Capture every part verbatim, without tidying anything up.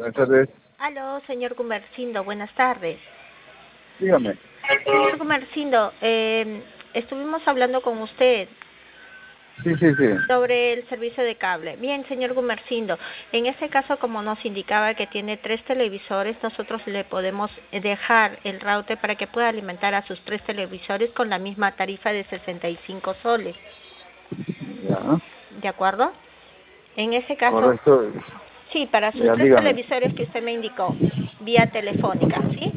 Buenas tardes. Aló, señor Gumersindo, buenas tardes. Dígame. Señor Gumersindo, eh, estuvimos hablando con usted Sí, sí, sí. sobre el servicio de cable. Bien, señor Gumersindo, en este caso, como nos indicaba que tiene tres televisores, nosotros le podemos dejar el router para que pueda alimentar a sus tres televisores con la misma tarifa de sesenta y cinco soles. Ya. ¿De acuerdo? En ese caso, Correcto. sí, para sus Ya, tres dígame. televisores que usted me indicó, vía telefónica, ¿sí?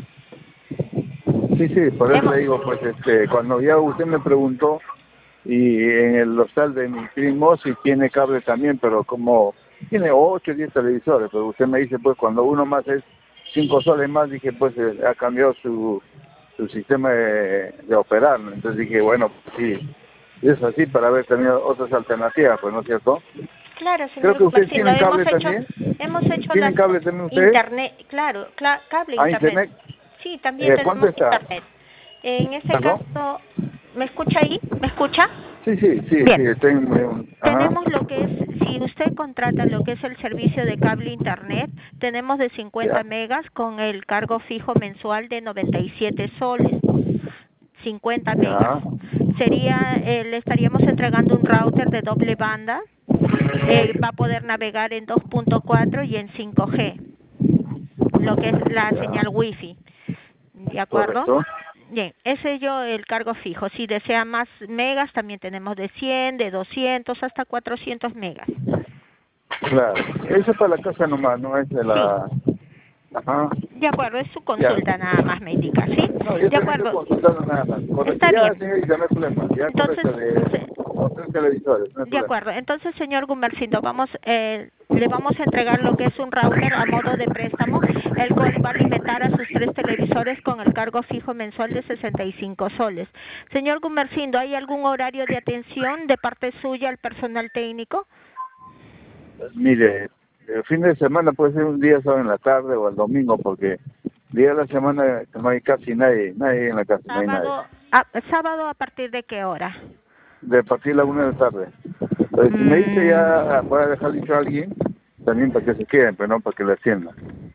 Sí, sí, por eso Hemos, le digo, pues, este, cuando ya usted me preguntó, y en el hostal de mi primo sí tiene cable también, pero como tiene ocho o diez televisores, pero usted me dice, pues, cuando uno más es cinco soles más, dije, pues, eh, ha cambiado su, su sistema de, de operar, ¿no? Entonces dije, bueno, pues, sí, es así para ver también otras alternativas, pues, ¿no es cierto? claro, Creo señor que ustedes Gumersindo, tienen hemos cable hecho, también. hemos hecho ¿Tienen las cable también ustedes? internet, claro, cla- cable ¿A internet. internet? Sí, también Eh, ¿Cuánto tenemos está? internet. En ese ¿Perdón? caso, ¿me escucha ahí? ¿Me escucha? Sí, sí, sí, Bien. sí, estoy en un... Ajá. Tenemos lo que es, si usted contrata lo que es el servicio de cable internet, tenemos de cincuenta Ya, megas con el cargo fijo mensual de noventa y siete soles, cincuenta megas. ya, Sería, eh, le estaríamos entregando un router de doble banda, eh, va a poder navegar en dos punto cuatro y en cinco G, lo que es la ya, señal Wi-Fi, ¿de acuerdo? correcto. Bien, ese yo el cargo fijo. Si desea más megas, también tenemos de cien, de doscientos, hasta cuatrocientos megas. Claro, eso es para la casa nomás, no es de Sí, la... Ajá, de acuerdo, es su ya. consulta nada más, me indica, ¿sí? No, yo De también estoy acuerdo, consultando nada más. Correcto, está ya, bien. señorita, no hay problema. Ya, Entonces, correcto, de se- los tres televisores, no hay de problema. acuerdo. Entonces, señor Gumersindo, vamos, eh, le vamos a entregar lo que es un router a modo de préstamo, el cual va a alimentar a sus tres televisores con el cargo fijo mensual de sesenta y cinco soles. Señor Gumersindo, ¿hay algún horario de atención de parte suya al personal técnico? Pues, mire, el fin de semana puede ser un día solo en la tarde o el domingo, porque día de la semana no hay casi nadie, nadie en la casa, no hay nadie. Sábado, a, sábado a partir de qué hora? De partir la una de la tarde. Entonces, si me dice ya, Mm, voy a dejar dicho a alguien, también para que se queden, pero no para que le atiendan.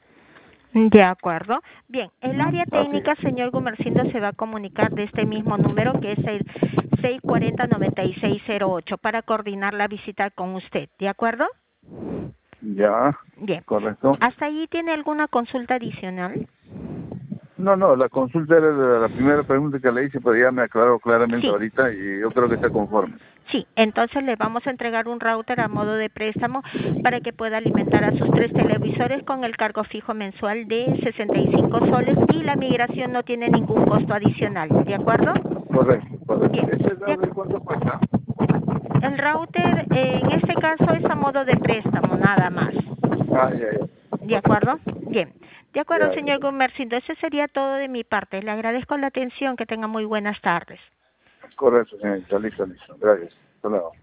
de acuerdo. Bien, el Ujú, área así técnica, es. señor Gumersindo, se va a comunicar de este mismo número que es el seis cuatro cero, nueve seis cero ocho para coordinar la visita con usted, ¿de acuerdo? Ya, Bien. correcto. ¿Hasta ahí tiene alguna consulta adicional? No, no, la consulta era de la primera pregunta que le hice, pero ya me aclaró claramente Sí, ahorita y yo creo que está conforme. sí. Entonces le vamos a entregar un router a modo de préstamo para que pueda alimentar a sus tres televisores con el cargo fijo mensual de sesenta y cinco soles y la migración no tiene ningún costo adicional, ¿de acuerdo? Correcto, correcto. Bien. ¿Ese De doble cuánto cuesta? El router, eh, en este caso, es a modo de préstamo, nada más. Ah, ya, ya. ¿De Correcto. acuerdo? Bien. De acuerdo, Ya, señor Gumersindo. Eso sería todo de mi parte. Le agradezco la atención. Que tenga muy buenas tardes. correcto, señorita. Listo, listo. Gracias. Hasta luego.